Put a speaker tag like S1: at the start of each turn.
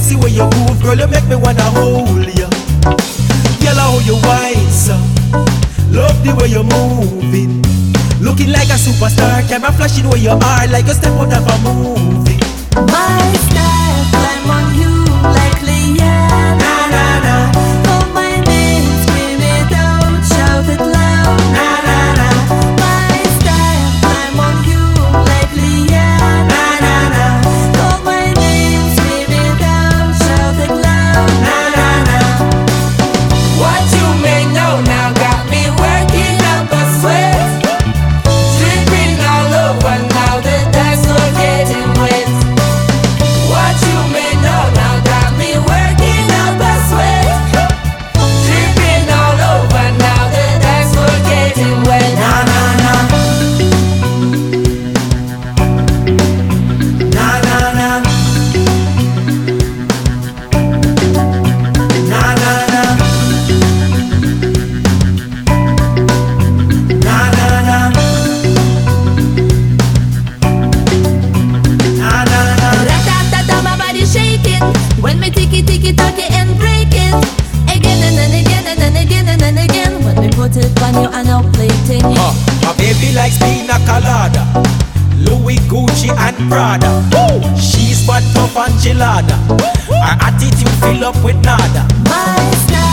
S1: sexy way you move, girl, you make me wanna hold you. Girl, how you whine so, love the way you're moving. Looking like a superstar, camera flashing where you are, like a step out of a movie.
S2: My style, climb on you like Leanna.
S1: Na na na,
S2: Call my name, scream it out, shout it loud.
S1: na na na,
S2: My style, climb on you like Leanna.
S1: na na na,
S2: Call my name, scream it out, shout it loud.
S1: na na na.
S3: What you may know now got me working up a sweat. Dripping all over now, the dance floor getting wet. What you may know now got me working up a sweat. Dripping all over now, the dance floor getting wet.
S1: Na na na, na na na, na na na, na na na, na na na.
S2: Ra-ta-ta-ta, my body shaking when me ticky ticky tacky and break it again and then again and then again and then again. When we put it on you and now plating.
S1: My baby likes pina colada, Louis, Gucci and Prada. She's but tough and gelada. Her attitude fill up with nada.
S2: My style.